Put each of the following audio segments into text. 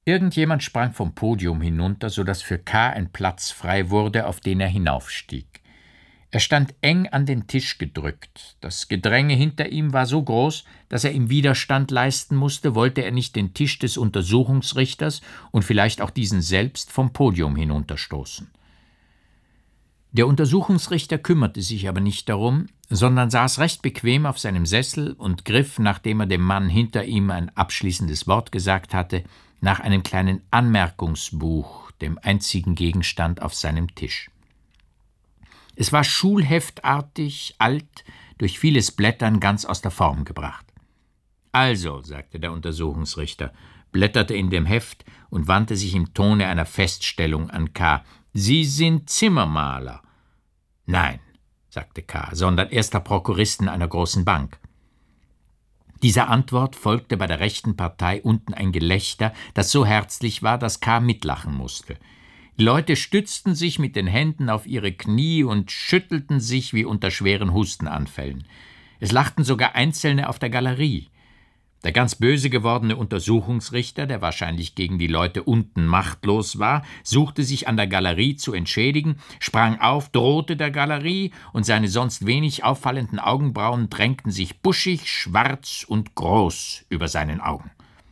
Irgendjemand sprang vom Podium hinunter, so dass für K. ein Platz frei wurde, auf den er hinaufstieg. Er stand eng an den Tisch gedrückt. Das Gedränge hinter ihm war so groß, dass er ihm Widerstand leisten musste, wollte er nicht den Tisch des Untersuchungsrichters und vielleicht auch diesen selbst vom Podium hinunterstoßen. Der Untersuchungsrichter kümmerte sich aber nicht darum, sondern saß recht bequem auf seinem Sessel und griff, nachdem er dem Mann hinter ihm ein abschließendes Wort gesagt hatte, nach einem kleinen Anmerkungsbuch, dem einzigen Gegenstand auf seinem Tisch. Es war schulheftartig, alt, durch vieles Blättern ganz aus der Form gebracht. »Also«, sagte der Untersuchungsrichter, blätterte in dem Heft und wandte sich im Tone einer Feststellung an K. »Sie sind Zimmermaler.« »Nein«, sagte K., »sondern erster Prokuristen einer großen Bank.« Dieser Antwort folgte bei der rechten Partei unten ein Gelächter, das so herzlich war, dass K. mitlachen musste. Die Leute stützten sich mit den Händen auf ihre Knie und schüttelten sich wie unter schweren Hustenanfällen. Es lachten sogar Einzelne auf der Galerie. Der ganz böse gewordene Untersuchungsrichter, der wahrscheinlich gegen die Leute unten machtlos war, suchte sich an der Galerie zu entschädigen, sprang auf, drohte der Galerie, und seine sonst wenig auffallenden Augenbrauen drängten sich buschig, schwarz und groß über seinen Augen.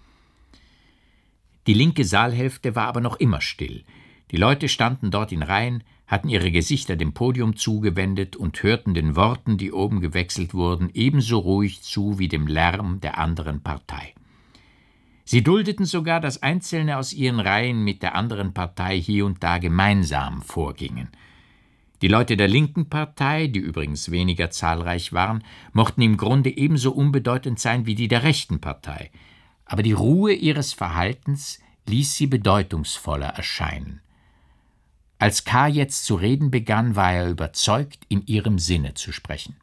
Die linke Saalhälfte war aber noch immer still. Die Leute standen dort in Reihen, hatten ihre Gesichter dem Podium zugewendet und hörten den Worten, die oben gewechselt wurden, ebenso ruhig zu wie dem Lärm der anderen Partei. Sie duldeten sogar, dass Einzelne aus ihren Reihen mit der anderen Partei hier und da gemeinsam vorgingen. Die Leute der linken Partei, die übrigens weniger zahlreich waren, mochten im Grunde ebenso unbedeutend sein wie die der rechten Partei, aber die Ruhe ihres Verhaltens ließ sie bedeutungsvoller erscheinen. Als K. jetzt zu reden begann, war er überzeugt, in ihrem Sinne zu sprechen.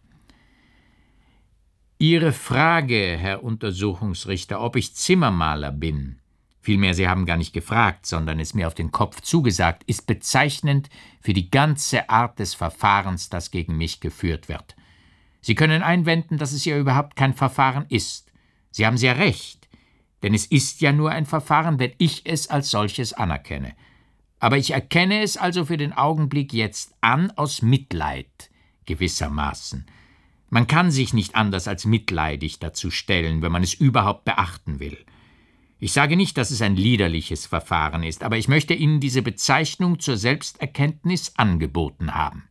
»Ihre Frage, Herr Untersuchungsrichter, ob ich Zimmermaler bin, vielmehr, Sie haben gar nicht gefragt, sondern es mir auf den Kopf zugesagt, ist bezeichnend für die ganze Art des Verfahrens, das gegen mich geführt wird. Sie können einwenden, dass es ja überhaupt kein Verfahren ist. Sie haben sehr recht, denn es ist ja nur ein Verfahren, wenn ich es als solches anerkenne. Aber ich erkenne es also für den Augenblick jetzt an aus Mitleid, gewissermaßen. Man kann sich nicht anders als mitleidig dazu stellen, wenn man es überhaupt beachten will. Ich sage nicht, dass es ein liederliches Verfahren ist, aber ich möchte Ihnen diese Bezeichnung zur Selbsterkenntnis angeboten haben.«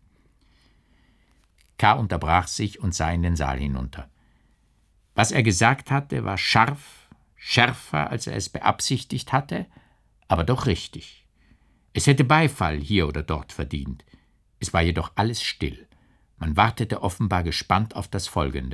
K. unterbrach sich und sah in den Saal hinunter. Was er gesagt hatte, war scharf, schärfer, als er es beabsichtigt hatte, aber doch richtig. Es hätte Beifall hier oder dort verdient. Es war jedoch alles still. Man wartete offenbar gespannt auf das Folgende.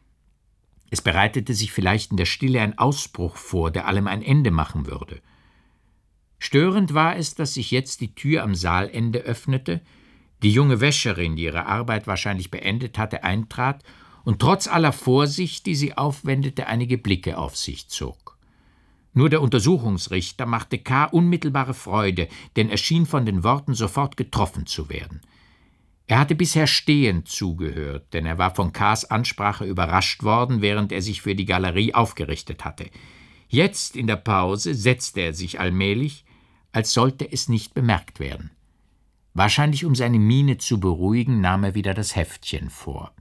Es bereitete sich vielleicht in der Stille ein Ausbruch vor, der allem ein Ende machen würde. Störend war es, dass sich jetzt die Tür am Saalende öffnete, die junge Wäscherin, die ihre Arbeit wahrscheinlich beendet hatte, eintrat und trotz aller Vorsicht, die sie aufwendete, einige Blicke auf sich zog. Nur der Untersuchungsrichter machte K. unmittelbare Freude, denn er schien von den Worten sofort getroffen zu werden. Er hatte bisher stehend zugehört, denn er war von K.s Ansprache überrascht worden, während er sich für die Galerie aufgerichtet hatte. Jetzt, in der Pause, setzte er sich allmählich, als sollte es nicht bemerkt werden. Wahrscheinlich, um seine Miene zu beruhigen, nahm er wieder das Heftchen vor.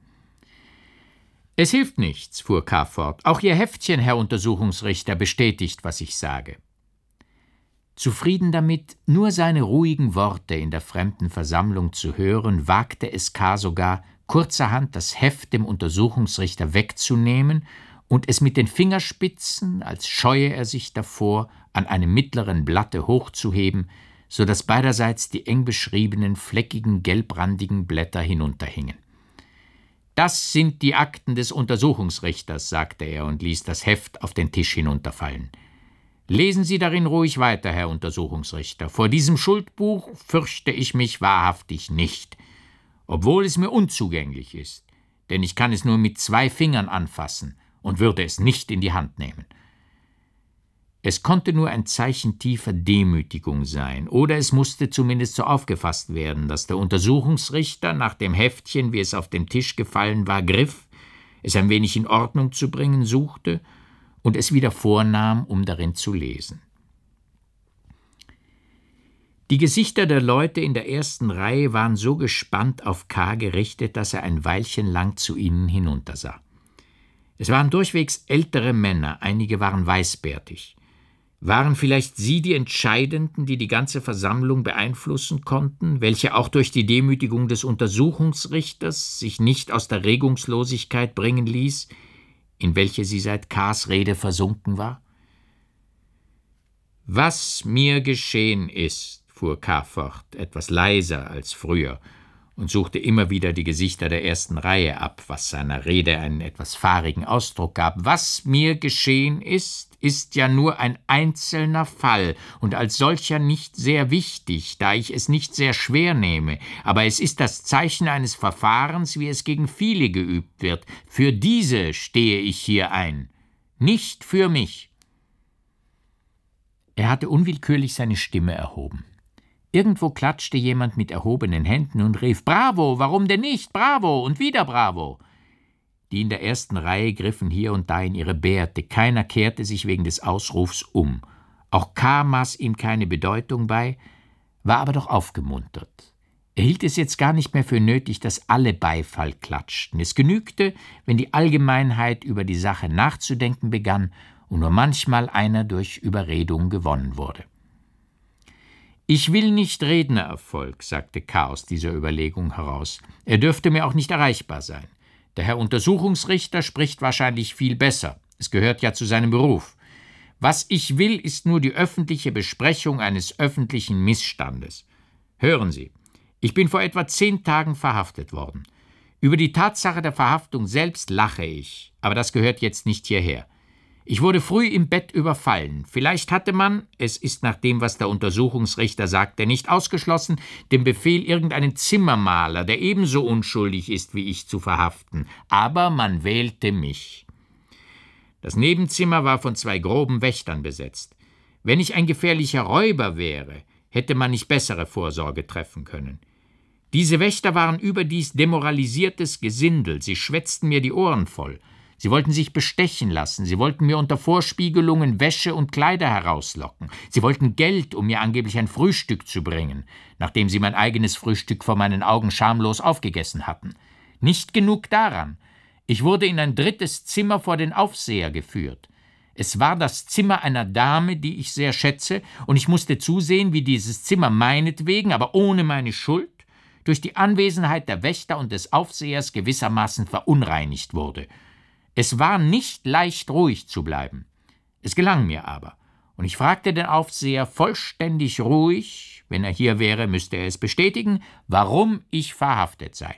»Es hilft nichts«, fuhr K. fort. »Auch Ihr Heftchen, Herr Untersuchungsrichter, bestätigt, was ich sage.« Zufrieden damit, nur seine ruhigen Worte in der fremden Versammlung zu hören, wagte es K. sogar, kurzerhand das Heft dem Untersuchungsrichter wegzunehmen und es mit den Fingerspitzen, als scheue er sich davor, an einem mittleren Blatte hochzuheben, so dass beiderseits die eng beschriebenen, fleckigen, gelbrandigen Blätter hinunterhingen. »Das sind die Akten des Untersuchungsrichters«, sagte er und ließ das Heft auf den Tisch hinunterfallen. »Lesen Sie darin ruhig weiter, Herr Untersuchungsrichter. Vor diesem Schuldbuch fürchte ich mich wahrhaftig nicht, obwohl es mir unzugänglich ist, denn ich kann es nur mit 2 Fingern anfassen und würde es nicht in die Hand nehmen.« Es konnte nur ein Zeichen tiefer Demütigung sein, oder es musste zumindest so aufgefasst werden, dass der Untersuchungsrichter nach dem Heftchen, wie es auf den Tisch gefallen war, griff, es ein wenig in Ordnung zu bringen suchte und es wieder vornahm, um darin zu lesen. Die Gesichter der Leute in der ersten Reihe waren so gespannt auf K. gerichtet, dass er ein Weilchen lang zu ihnen hinuntersah. Es waren durchwegs ältere Männer, einige waren weißbärtig. Waren vielleicht sie die Entscheidenden, die die ganze Versammlung beeinflussen konnten, welche auch durch die Demütigung des Untersuchungsrichters sich nicht aus der Regungslosigkeit bringen ließ, in welche sie seit K.s Rede versunken war? »Was mir geschehen ist«, fuhr K. fort, etwas leiser als früher, und suchte immer wieder die Gesichter der ersten Reihe ab, was seiner Rede einen etwas fahrigen Ausdruck gab. »Was mir geschehen ist, ist ja nur ein einzelner Fall und als solcher nicht sehr wichtig, da ich es nicht sehr schwer nehme, aber es ist das Zeichen eines Verfahrens, wie es gegen viele geübt wird. Für diese stehe ich hier ein, nicht für mich.« Er hatte unwillkürlich seine Stimme erhoben. Irgendwo klatschte jemand mit erhobenen Händen und rief: »Bravo, warum denn nicht? Bravo und wieder Bravo!« Die in der ersten Reihe griffen hier und da in ihre Bärte, keiner kehrte sich wegen des Ausrufs um. Auch K. maß ihm keine Bedeutung bei, war aber doch aufgemuntert. Er hielt es jetzt gar nicht mehr für nötig, dass alle Beifall klatschten. Es genügte, wenn die Allgemeinheit über die Sache nachzudenken begann und nur manchmal einer durch Überredung gewonnen wurde. »Ich will nicht Rednererfolg«, sagte K. aus dieser Überlegung heraus. »Er dürfte mir auch nicht erreichbar sein. Der Herr Untersuchungsrichter spricht wahrscheinlich viel besser. Es gehört ja zu seinem Beruf. Was ich will, ist nur die öffentliche Besprechung eines öffentlichen Missstandes. Hören Sie, ich bin vor etwa 10 Tagen verhaftet worden. Über die Tatsache der Verhaftung selbst lache ich, aber das gehört jetzt nicht hierher. Ich wurde früh im Bett überfallen. Vielleicht hatte man, es ist nach dem, was der Untersuchungsrichter sagte, nicht ausgeschlossen, den Befehl, irgendeinen Zimmermaler, der ebenso unschuldig ist wie ich, zu verhaften. Aber man wählte mich. Das Nebenzimmer war von 2 groben Wächtern besetzt. Wenn ich ein gefährlicher Räuber wäre, hätte man nicht bessere Vorsorge treffen können. Diese Wächter waren überdies demoralisiertes Gesindel. Sie schwätzten mir die Ohren voll. Sie wollten sich bestechen lassen, sie wollten mir unter Vorspiegelungen Wäsche und Kleider herauslocken, sie wollten Geld, um mir angeblich ein Frühstück zu bringen, nachdem sie mein eigenes Frühstück vor meinen Augen schamlos aufgegessen hatten. Nicht genug daran, ich wurde in ein 3. Zimmer vor den Aufseher geführt. Es war das Zimmer einer Dame, die ich sehr schätze, und ich musste zusehen, wie dieses Zimmer meinetwegen, aber ohne meine Schuld, durch die Anwesenheit der Wächter und des Aufsehers gewissermaßen verunreinigt wurde. Es war nicht leicht, ruhig zu bleiben. Es gelang mir aber, und ich fragte den Aufseher vollständig ruhig, wenn er hier wäre, müsste er es bestätigen, warum ich verhaftet sei.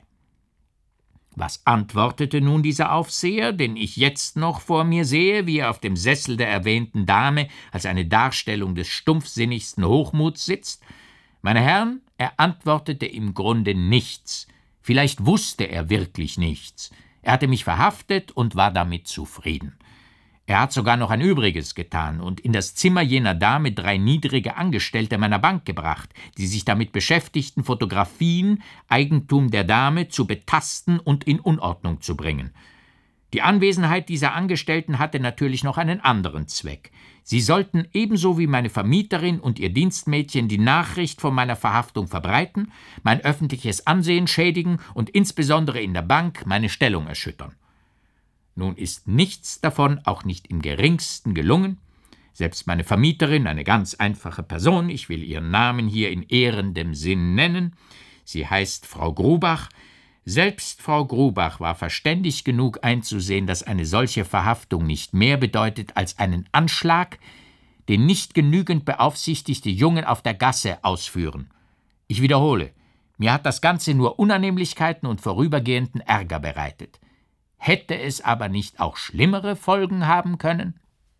Was antwortete nun dieser Aufseher, den ich jetzt noch vor mir sehe, wie er auf dem Sessel der erwähnten Dame als eine Darstellung des stumpfsinnigsten Hochmuts sitzt? Meine Herren, er antwortete im Grunde nichts. Vielleicht wusste er wirklich nichts. Er hatte mich verhaftet und war damit zufrieden. Er hat sogar noch ein Übriges getan und in das Zimmer jener Dame 3 niedrige Angestellte meiner Bank gebracht, die sich damit beschäftigten, Fotografien, Eigentum der Dame, zu betasten und in Unordnung zu bringen. Die Anwesenheit dieser Angestellten hatte natürlich noch einen anderen Zweck. Sie sollten ebenso wie meine Vermieterin und ihr Dienstmädchen die Nachricht von meiner Verhaftung verbreiten, mein öffentliches Ansehen schädigen und insbesondere in der Bank meine Stellung erschüttern. Nun ist nichts davon auch nicht im geringsten gelungen. Selbst meine Vermieterin, eine ganz einfache Person, ich will ihren Namen hier in ehrendem Sinn nennen, sie heißt Frau Grubach, selbst Frau Grubach war verständig genug einzusehen, dass eine solche Verhaftung nicht mehr bedeutet als einen Anschlag, den nicht genügend beaufsichtigte Jungen auf der Gasse ausführen. Ich wiederhole, mir hat das Ganze nur Unannehmlichkeiten und vorübergehenden Ärger bereitet. Hätte es aber nicht auch schlimmere Folgen haben können?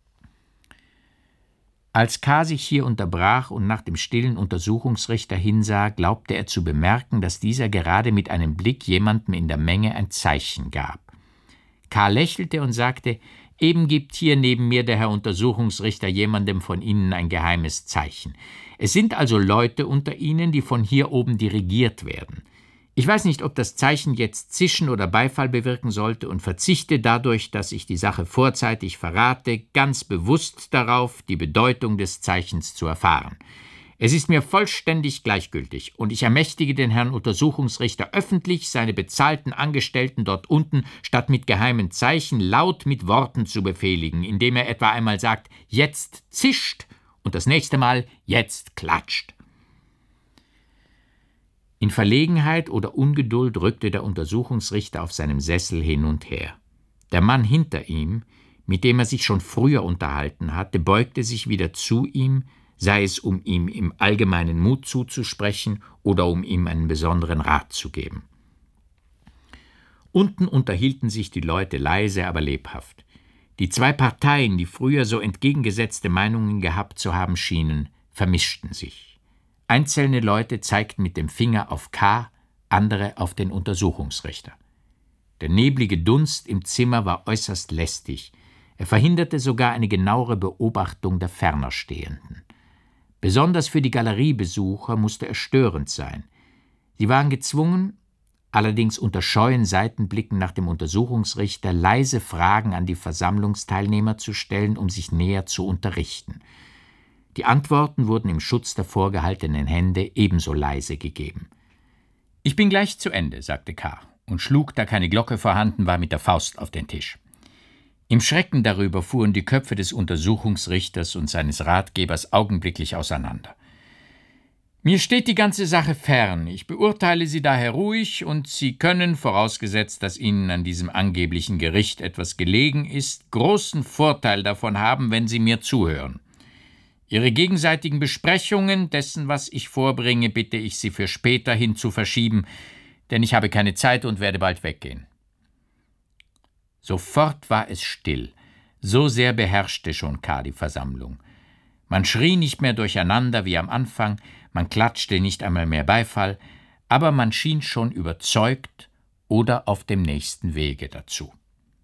Als K. sich hier unterbrach und nach dem stillen Untersuchungsrichter hinsah, glaubte er zu bemerken, dass dieser gerade mit einem Blick jemandem in der Menge ein Zeichen gab. K. lächelte und sagte: »Eben gibt hier neben mir der Herr Untersuchungsrichter jemandem von Ihnen ein geheimes Zeichen. Es sind also Leute unter Ihnen, die von hier oben dirigiert werden. Ich weiß nicht, ob das Zeichen jetzt Zischen oder Beifall bewirken sollte und verzichte dadurch, dass ich die Sache vorzeitig verrate, ganz bewusst darauf, die Bedeutung des Zeichens zu erfahren. Es ist mir vollständig gleichgültig, und ich ermächtige den Herrn Untersuchungsrichter öffentlich, seine bezahlten Angestellten dort unten statt mit geheimen Zeichen laut mit Worten zu befehligen, indem er etwa einmal sagt, jetzt zischt und das nächste Mal, jetzt klatscht. In Verlegenheit oder Ungeduld rückte der Untersuchungsrichter auf seinem Sessel hin und her. Der Mann hinter ihm, mit dem er sich schon früher unterhalten hatte, beugte sich wieder zu ihm, sei es um ihm im allgemeinen Mut zuzusprechen oder um ihm einen besonderen Rat zu geben. Unten unterhielten sich die Leute leise, aber lebhaft. Die zwei Parteien, die früher so entgegengesetzte Meinungen gehabt zu haben schienen, vermischten sich. Einzelne Leute zeigten mit dem Finger auf K., andere auf den Untersuchungsrichter. Der neblige Dunst im Zimmer war äußerst lästig. Er verhinderte sogar eine genauere Beobachtung der ferner Stehenden. Besonders für die Galeriebesucher musste er störend sein. Sie waren gezwungen, allerdings unter scheuen Seitenblicken nach dem Untersuchungsrichter, leise Fragen an die Versammlungsteilnehmer zu stellen, um sich näher zu unterrichten. Die Antworten wurden im Schutz der vorgehaltenen Hände ebenso leise gegeben. »Ich bin gleich zu Ende«, sagte K. und schlug, da keine Glocke vorhanden war, mit der Faust auf den Tisch. Im Schrecken darüber fuhren die Köpfe des Untersuchungsrichters und seines Ratgebers augenblicklich auseinander. »Mir steht die ganze Sache fern. Ich beurteile sie daher ruhig, und Sie können, vorausgesetzt, dass Ihnen an diesem angeblichen Gericht etwas gelegen ist, großen Vorteil davon haben, wenn Sie mir zuhören. Ihre gegenseitigen Besprechungen dessen, was ich vorbringe, bitte ich Sie für später hin zu verschieben, denn ich habe keine Zeit und werde bald weggehen.« Sofort war es still. So sehr beherrschte schon K. die Versammlung. Man schrie nicht mehr durcheinander wie am Anfang, man klatschte nicht einmal mehr Beifall, aber man schien schon überzeugt oder auf dem nächsten Wege dazu.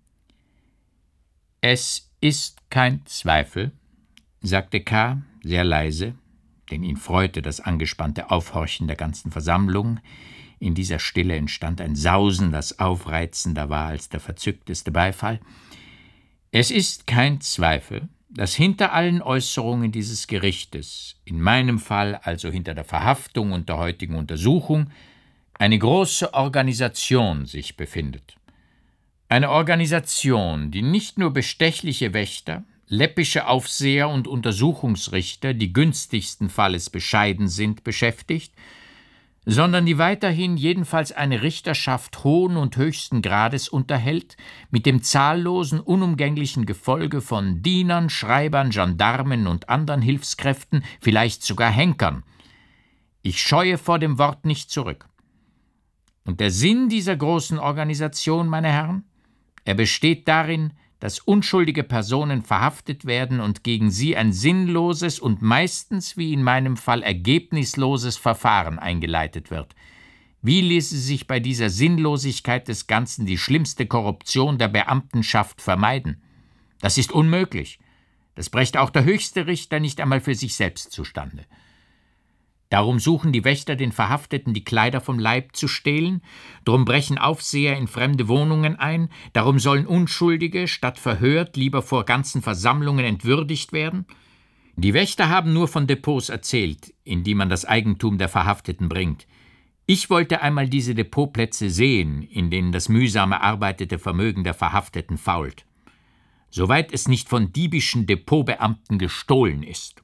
»Es ist kein Zweifel«, sagte K. sehr leise, denn ihn freute das angespannte Aufhorchen der ganzen Versammlung. In dieser Stille entstand ein Sausen, das aufreizender war als der verzückteste Beifall. »Es ist kein Zweifel, dass hinter allen Äußerungen dieses Gerichtes, in meinem Fall also hinter der Verhaftung und der heutigen Untersuchung, eine große Organisation sich befindet. Eine Organisation, die nicht nur bestechliche Wächter, läppische Aufseher und Untersuchungsrichter, die günstigsten Falles bescheiden sind, beschäftigt, sondern die weiterhin jedenfalls eine Richterschaft hohen und höchsten Grades unterhält, mit dem zahllosen, unumgänglichen Gefolge von Dienern, Schreibern, Gendarmen und anderen Hilfskräften, vielleicht sogar Henkern. Ich scheue vor dem Wort nicht zurück. Und der Sinn dieser großen Organisation, meine Herren, er besteht darin, dass unschuldige Personen verhaftet werden und gegen sie ein sinnloses und meistens, wie in meinem Fall, ergebnisloses Verfahren eingeleitet wird. Wie ließe sich bei dieser Sinnlosigkeit des Ganzen die schlimmste Korruption der Beamtenschaft vermeiden? Das ist unmöglich. Das brächte auch der höchste Richter nicht einmal für sich selbst zustande. Darum suchen die Wächter den Verhafteten die Kleider vom Leib zu stehlen, darum brechen Aufseher in fremde Wohnungen ein, darum sollen Unschuldige, statt verhört, lieber vor ganzen Versammlungen entwürdigt werden. Die Wächter haben nur von Depots erzählt, in die man das Eigentum der Verhafteten bringt. Ich wollte einmal diese Depotplätze sehen, in denen das mühsam erarbeitete Vermögen der Verhafteten fault. Soweit es nicht von diebischen Depotbeamten gestohlen ist.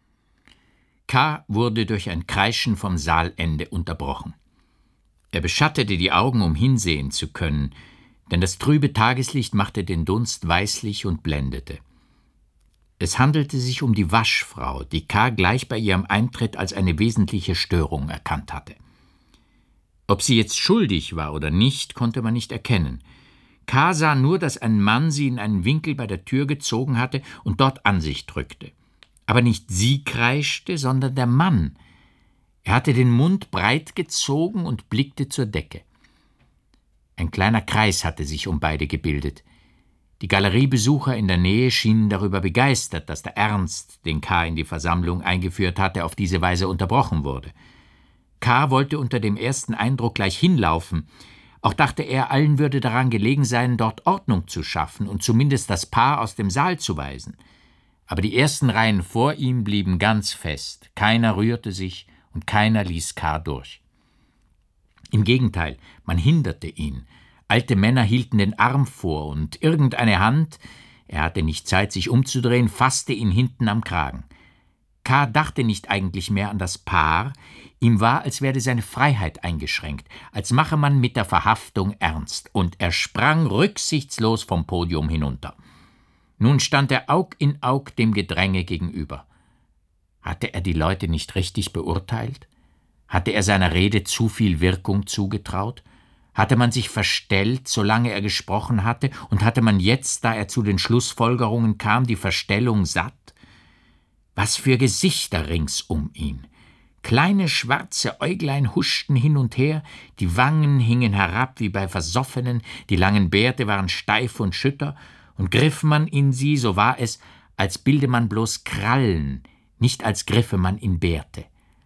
K. wurde durch ein Kreischen vom Saalende unterbrochen. Er beschattete die Augen, um hinsehen zu können, denn das trübe Tageslicht machte den Dunst weißlich und blendete. Es handelte sich um die Waschfrau, die K. gleich bei ihrem Eintritt als eine wesentliche Störung erkannt hatte. Ob sie jetzt schuldig war oder nicht, konnte man nicht erkennen. K. sah nur, dass ein Mann sie in einen Winkel bei der Tür gezogen hatte und dort an sich drückte. Aber nicht sie kreischte, sondern der Mann. Er hatte den Mund breit gezogen und blickte zur Decke. Ein kleiner Kreis hatte sich um beide gebildet. Die Galeriebesucher in der Nähe schienen darüber begeistert, dass der Ernst, den K. in die Versammlung eingeführt hatte, auf diese Weise unterbrochen wurde. K. wollte unter dem ersten Eindruck gleich hinlaufen. Auch dachte er, allen würde daran gelegen sein, dort Ordnung zu schaffen und zumindest das Paar aus dem Saal zu weisen. aber die ersten Reihen vor ihm blieben ganz fest. Keiner rührte sich und keiner ließ K. durch. Im Gegenteil, man hinderte ihn. Alte Männer hielten den Arm vor und irgendeine Hand, er hatte nicht Zeit, sich umzudrehen, fasste ihn hinten am Kragen. K. dachte nicht eigentlich mehr an das Paar, ihm war, als werde seine Freiheit eingeschränkt, als mache man mit der Verhaftung ernst, und er sprang rücksichtslos vom Podium hinunter. Nun stand er Aug in Aug dem Gedränge gegenüber. Hatte er die Leute nicht richtig beurteilt? Hatte er seiner Rede zu viel Wirkung zugetraut? Hatte man sich verstellt, solange er gesprochen hatte, und hatte man jetzt, da er zu den Schlussfolgerungen kam, die Verstellung satt? Was für Gesichter rings um ihn! Kleine schwarze Äuglein huschten hin und her, die Wangen hingen herab wie bei Versoffenen, die langen Bärte waren steif und schütter, und griff man in sie, so war es, als bilde man bloß Krallen, nicht als griffe man in Bärte.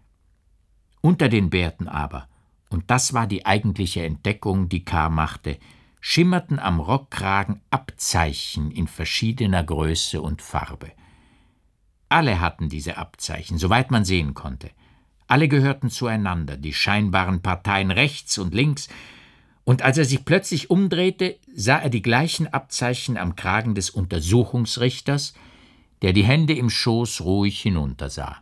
Unter den Bärten aber, und das war die eigentliche Entdeckung, die K. machte, schimmerten am Rockkragen Abzeichen in verschiedener Größe und Farbe. Alle hatten diese Abzeichen, soweit man sehen konnte. Alle gehörten zueinander, die scheinbaren Parteien rechts und links, und als er sich plötzlich umdrehte, sah er die gleichen Abzeichen am Kragen des Untersuchungsrichters, der die Hände im Schoß ruhig hinuntersah.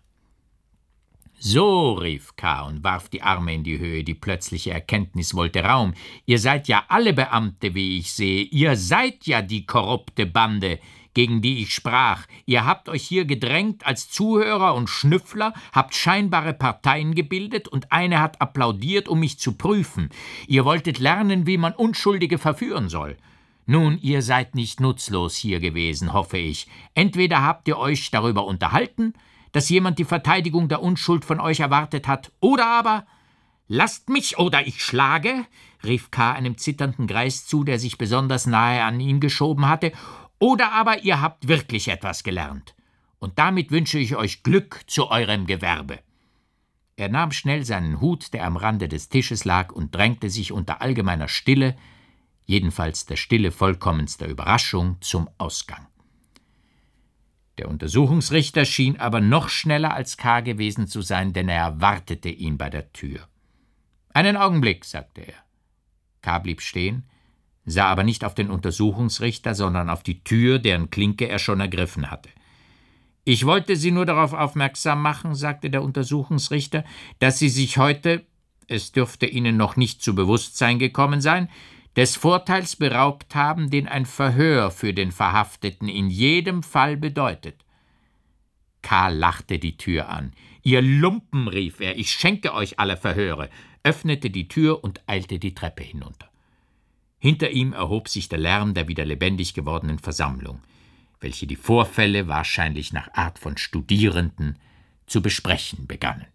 »So«, rief K. und warf die Arme in die Höhe, die plötzliche Erkenntnis wollte Raum. »Ihr seid ja alle Beamte, wie ich sehe. Ihr seid ja die korrupte Bande, gegen die ich sprach. Ihr habt euch hier gedrängt als Zuhörer und Schnüffler, habt scheinbare Parteien gebildet und eine hat applaudiert, um mich zu prüfen. Ihr wolltet lernen, wie man Unschuldige verführen soll. Nun, ihr seid nicht nutzlos hier gewesen, hoffe ich. Entweder habt ihr euch darüber unterhalten, dass jemand die Verteidigung der Unschuld von euch erwartet hat, oder aber »Lasst mich, oder ich schlage«, rief K. einem zitternden Greis zu, der sich besonders nahe an ihn geschoben hatte, »oder aber ihr habt wirklich etwas gelernt. Und damit wünsche ich euch Glück zu eurem Gewerbe.« Er nahm schnell seinen Hut, der am Rande des Tisches lag, und drängte sich unter allgemeiner Stille, jedenfalls der Stille vollkommenster Überraschung, zum Ausgang. Der Untersuchungsrichter schien aber noch schneller als K. gewesen zu sein, denn er erwartete ihn bei der Tür. »Einen Augenblick«, sagte er. K. blieb stehen, sah aber nicht auf den Untersuchungsrichter, sondern auf die Tür, deren Klinke er schon ergriffen hatte. »Ich wollte Sie nur darauf aufmerksam machen«, sagte der Untersuchungsrichter, »dass Sie sich heute, es dürfte Ihnen noch nicht zu Bewusstsein gekommen sein, des Vorteils beraubt haben, den ein Verhör für den Verhafteten in jedem Fall bedeutet.« K. lachte die Tür an. »Ihr Lumpen«, rief er, »ich schenke euch alle Verhöre«, öffnete die Tür und eilte die Treppe hinunter. Hinter ihm erhob sich der Lärm der wieder lebendig gewordenen Versammlung, welche die Vorfälle, wahrscheinlich nach Art von Studierenden, zu besprechen begannen.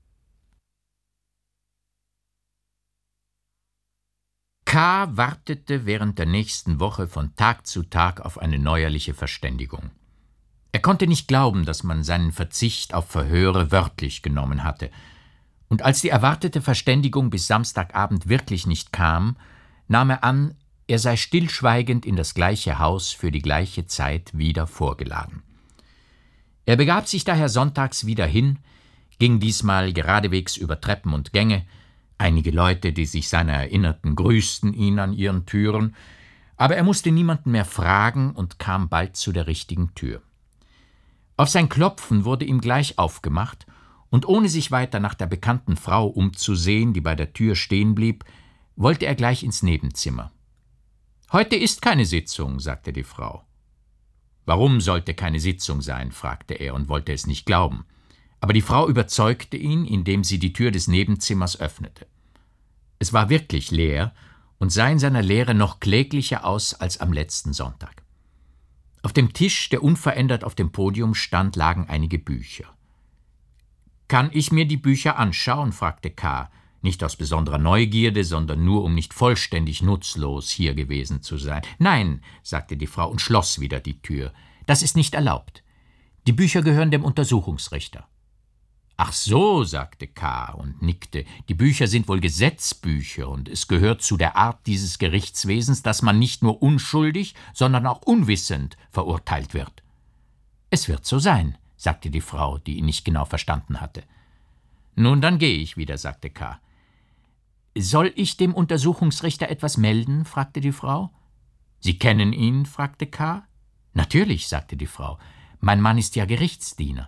K. wartete während der nächsten Woche von Tag zu Tag auf eine neuerliche Verständigung. Er konnte nicht glauben, dass man seinen Verzicht auf Verhöre wörtlich genommen hatte, und als die erwartete Verständigung bis Samstagabend wirklich nicht kam, nahm er an, er sei stillschweigend in das gleiche Haus für die gleiche Zeit wieder vorgeladen. Er begab sich daher sonntags wieder hin, ging diesmal geradewegs über Treppen und Gänge. Einige Leute, die sich seiner erinnerten, grüßten ihn an ihren Türen, aber er musste niemanden mehr fragen und kam bald zu der richtigen Tür. Auf sein Klopfen wurde ihm gleich aufgemacht, und ohne sich weiter nach der bekannten Frau umzusehen, die bei der Tür stehen blieb, wollte er gleich ins Nebenzimmer. »Heute ist keine Sitzung«, sagte die Frau. »Warum sollte keine Sitzung sein?« fragte er und wollte es nicht glauben. Aber die Frau überzeugte ihn, indem sie die Tür des Nebenzimmers öffnete. Es war wirklich leer und sah in seiner Leere noch kläglicher aus als am letzten Sonntag. Auf dem Tisch, der unverändert auf dem Podium stand, lagen einige Bücher. »Kann ich mir die Bücher anschauen?« fragte K., nicht aus besonderer Neugierde, sondern nur, um nicht vollständig nutzlos hier gewesen zu sein. »Nein«, sagte die Frau und schloss wieder die Tür. »Das ist nicht erlaubt. Die Bücher gehören dem Untersuchungsrichter.« »Ach so«, sagte K. und nickte, »die Bücher sind wohl Gesetzbücher, und es gehört zu der Art dieses Gerichtswesens, dass man nicht nur unschuldig, sondern auch unwissend verurteilt wird.« »Es wird so sein«, sagte die Frau, die ihn nicht genau verstanden hatte. »Nun, dann gehe ich wieder«, sagte K. »Soll ich dem Untersuchungsrichter etwas melden?« fragte die Frau. »Sie kennen ihn?« fragte K. »Natürlich«, sagte die Frau. »Mein Mann ist ja Gerichtsdiener.«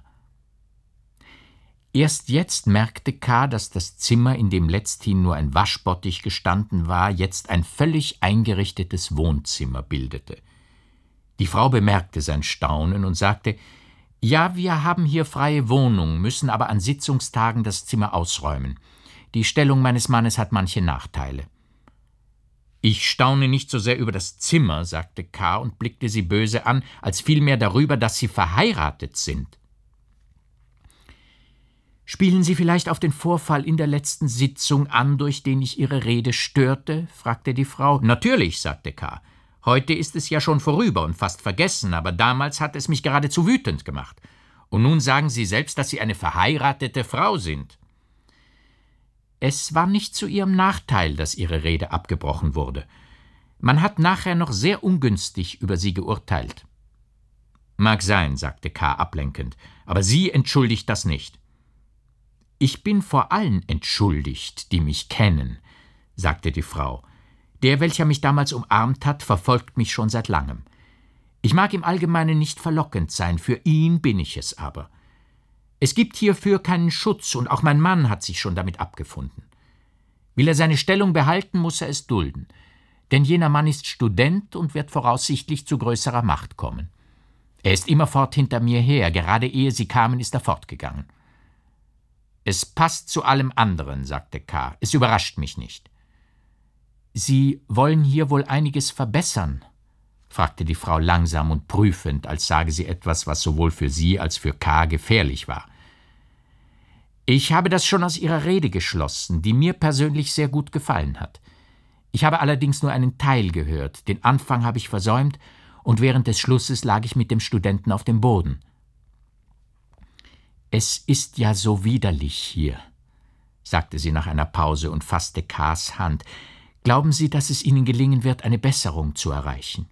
Erst jetzt merkte K., dass das Zimmer, in dem letzthin nur ein Waschbottich gestanden war, jetzt ein völlig eingerichtetes Wohnzimmer bildete. Die Frau bemerkte sein Staunen und sagte: »Ja, wir haben hier freie Wohnung, müssen aber an Sitzungstagen das Zimmer ausräumen. Die Stellung meines Mannes hat manche Nachteile.« »Ich staune nicht so sehr über das Zimmer«, sagte K. und blickte sie böse an, »als vielmehr darüber, dass Sie verheiratet sind.« »Spielen Sie vielleicht auf den Vorfall in der letzten Sitzung an, durch den ich Ihre Rede störte?« fragte die Frau. »Natürlich«, sagte K. »Heute ist es ja schon vorüber und fast vergessen, aber damals hat es mich geradezu wütend gemacht. Und nun sagen Sie selbst, dass Sie eine verheiratete Frau sind.« Es war nicht zu Ihrem Nachteil, dass Ihre Rede abgebrochen wurde. Man hat nachher noch sehr ungünstig über Sie geurteilt.« »Mag sein«, sagte K. ablenkend, »aber Sie entschuldigt das nicht.« »Ich bin vor allen entschuldigt, die mich kennen«, sagte die Frau. »Der, welcher mich damals umarmt hat, verfolgt mich schon seit langem. Ich mag im Allgemeinen nicht verlockend sein, für ihn bin ich es aber. Es gibt hierfür keinen Schutz, und auch mein Mann hat sich schon damit abgefunden. Will er seine Stellung behalten, muss er es dulden, denn jener Mann ist Student und wird voraussichtlich zu größerer Macht kommen. Er ist immerfort hinter mir her, gerade ehe Sie kamen, ist er fortgegangen.« »Es passt zu allem anderen«, sagte K. »Es überrascht mich nicht.« »Sie wollen hier wohl einiges verbessern?« fragte die Frau langsam und prüfend, als sage sie etwas, was sowohl für sie als für K. gefährlich war. »Ich habe das schon aus Ihrer Rede geschlossen, die mir persönlich sehr gut gefallen hat. Ich habe allerdings nur einen Teil gehört, den Anfang habe ich versäumt, und während des Schlusses lag ich mit dem Studenten auf dem Boden.« »Es ist ja so widerlich hier«, sagte sie nach einer Pause und fasste K.s Hand. »Glauben Sie, dass es Ihnen gelingen wird, eine Besserung zu erreichen?«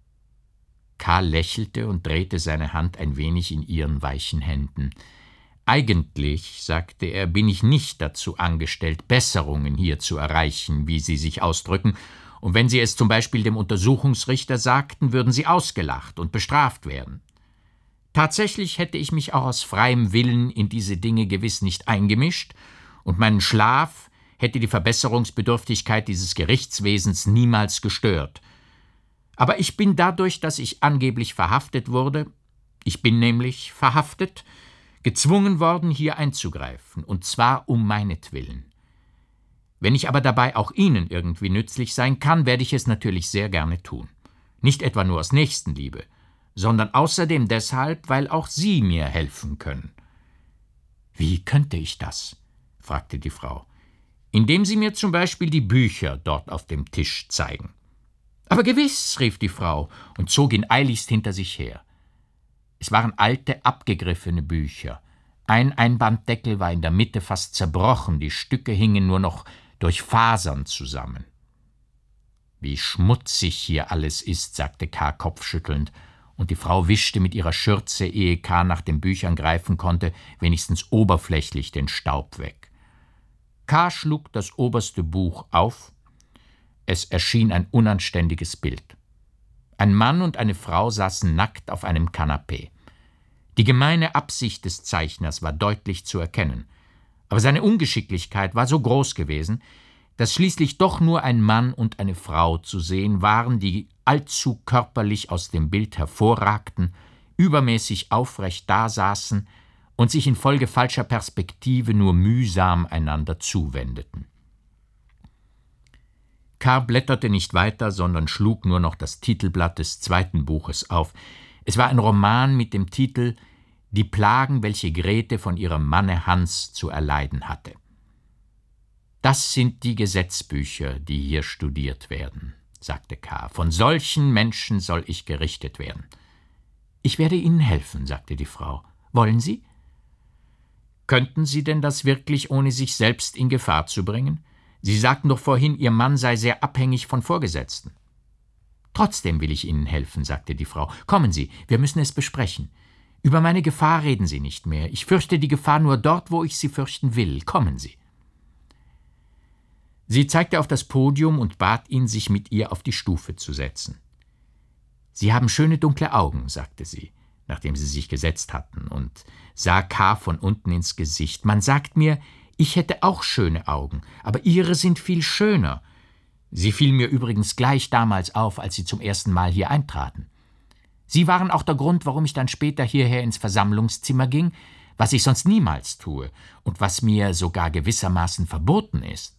K. lächelte und drehte seine Hand ein wenig in ihren weichen Händen. »Eigentlich«, sagte er, »bin ich nicht dazu angestellt, Besserungen hier zu erreichen, wie Sie sich ausdrücken, und wenn Sie es zum Beispiel dem Untersuchungsrichter sagten, würden Sie ausgelacht und bestraft werden. Tatsächlich hätte ich mich auch aus freiem Willen in diese Dinge gewiss nicht eingemischt, und meinen Schlaf hätte die Verbesserungsbedürftigkeit dieses Gerichtswesens niemals gestört. Aber ich bin dadurch, dass ich angeblich verhaftet wurde, ich bin nämlich verhaftet, gezwungen worden, hier einzugreifen, und zwar um meinetwillen. Wenn ich aber dabei auch Ihnen irgendwie nützlich sein kann, werde ich es natürlich sehr gerne tun. Nicht etwa nur aus Nächstenliebe, sondern außerdem deshalb, weil auch Sie mir helfen können.« »Wie könnte ich das?« fragte die Frau. »Indem Sie mir zum Beispiel die Bücher dort auf dem Tisch zeigen.« »Aber gewiss«, rief die Frau und zog ihn eiligst hinter sich her. Es waren alte, abgegriffene Bücher. Ein Einbanddeckel war in der Mitte fast zerbrochen, die Stücke hingen nur noch durch Fasern zusammen. »Wie schmutzig hier alles ist«, sagte K. kopfschüttelnd, und die Frau wischte mit ihrer Schürze, ehe K. nach den Büchern greifen konnte, wenigstens oberflächlich den Staub weg. K. schlug das oberste Buch auf. Es erschien ein unanständiges Bild. Ein Mann und eine Frau saßen nackt auf einem Kanapee. Die gemeine Absicht des Zeichners war deutlich zu erkennen, aber seine Ungeschicklichkeit war so groß gewesen, dass schließlich doch nur ein Mann und eine Frau zu sehen waren, die allzu körperlich aus dem Bild hervorragten, übermäßig aufrecht dasaßen und sich infolge falscher Perspektive nur mühsam einander zuwendeten. K. blätterte nicht weiter, sondern schlug nur noch das Titelblatt des zweiten Buches auf. Es war ein Roman mit dem Titel »Die Plagen, welche Grete von ihrem Manne Hans zu erleiden hatte«. »Das sind die Gesetzbücher, die hier studiert werden«, sagte K. »Von solchen Menschen soll ich gerichtet werden.« »Ich werde Ihnen helfen«, sagte die Frau. »Wollen Sie?« »Könnten Sie denn das wirklich, ohne sich selbst in Gefahr zu bringen? Sie sagten doch vorhin, Ihr Mann sei sehr abhängig von Vorgesetzten.« »Trotzdem will ich Ihnen helfen«, sagte die Frau. »Kommen Sie, wir müssen es besprechen. Über meine Gefahr reden Sie nicht mehr. Ich fürchte die Gefahr nur dort, wo ich sie fürchten will. Kommen Sie.« Sie zeigte auf das Podium und bat ihn, sich mit ihr auf die Stufe zu setzen. »Sie haben schöne dunkle Augen«, sagte sie, nachdem sie sich gesetzt hatten, und sah K. von unten ins Gesicht. »Man sagt mir, ich hätte auch schöne Augen, aber Ihre sind viel schöner. Sie fielen mir übrigens gleich damals auf, als Sie zum ersten Mal hier eintraten. Sie waren auch der Grund, warum ich dann später hierher ins Versammlungszimmer ging, was ich sonst niemals tue und was mir sogar gewissermaßen verboten ist.«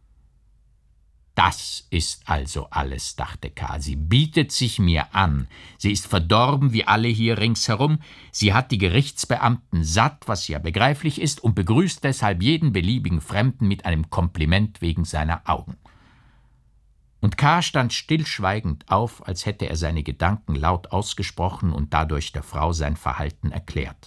»Das ist also alles«, dachte K. »Sie bietet sich mir an. Sie ist verdorben wie alle hier ringsherum. Sie hat die Gerichtsbeamten satt, was ja begreiflich ist, und begrüßt deshalb jeden beliebigen Fremden mit einem Kompliment wegen seiner Augen.« Und K. stand stillschweigend auf, als hätte er seine Gedanken laut ausgesprochen und dadurch der Frau sein Verhalten erklärt.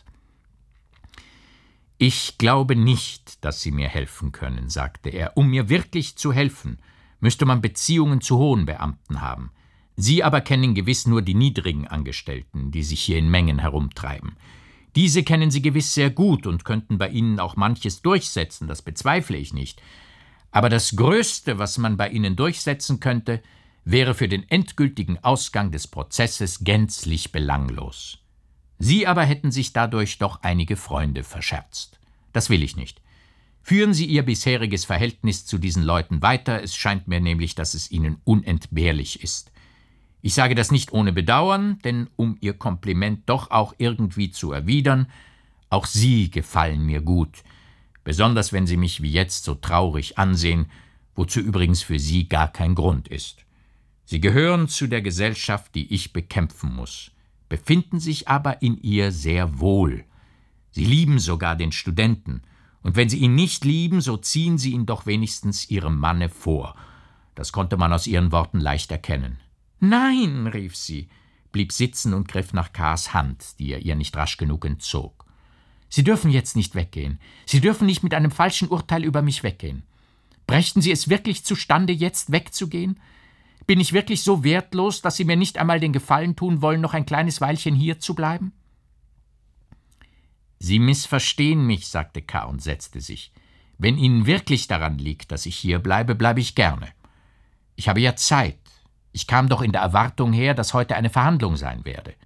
»Ich glaube nicht, dass Sie mir helfen können«, sagte er. »Um mir wirklich zu helfen, müsste man Beziehungen zu hohen Beamten haben. Sie aber kennen gewiss nur die niedrigen Angestellten, die sich hier in Mengen herumtreiben. Diese kennen Sie gewiss sehr gut und könnten bei Ihnen auch manches durchsetzen, das bezweifle ich nicht. Aber das Größte, was man bei Ihnen durchsetzen könnte, wäre für den endgültigen Ausgang des Prozesses gänzlich belanglos. Sie aber hätten sich dadurch doch einige Freunde verscherzt. Das will ich nicht. Führen Sie Ihr bisheriges Verhältnis zu diesen Leuten weiter, es scheint mir nämlich, dass es Ihnen unentbehrlich ist. Ich sage das nicht ohne Bedauern, denn um Ihr Kompliment doch auch irgendwie zu erwidern, auch Sie gefallen mir gut, besonders wenn Sie mich wie jetzt so traurig ansehen, wozu übrigens für Sie gar kein Grund ist. Sie gehören zu der Gesellschaft, die ich bekämpfen muss, befinden sich aber in ihr sehr wohl. Sie lieben sogar den Studenten, und wenn Sie ihn nicht lieben, so ziehen Sie ihn doch wenigstens Ihrem Manne vor. Das konnte man aus Ihren Worten leicht erkennen. »Nein«, rief sie, blieb sitzen und griff nach K.s Hand, die er ihr nicht rasch genug entzog. »Sie dürfen jetzt nicht weggehen. Sie dürfen nicht mit einem falschen Urteil über mich weggehen. Brächten Sie es wirklich zustande, jetzt wegzugehen? Bin ich wirklich so wertlos, dass Sie mir nicht einmal den Gefallen tun wollen, noch ein kleines Weilchen hier zu bleiben?« »Sie missverstehen mich«, sagte K. und setzte sich. »Wenn Ihnen wirklich daran liegt, dass ich hier bleibe, bleibe ich gerne. Ich habe ja Zeit. Ich kam doch in der Erwartung her, dass heute eine Verhandlung sein werde.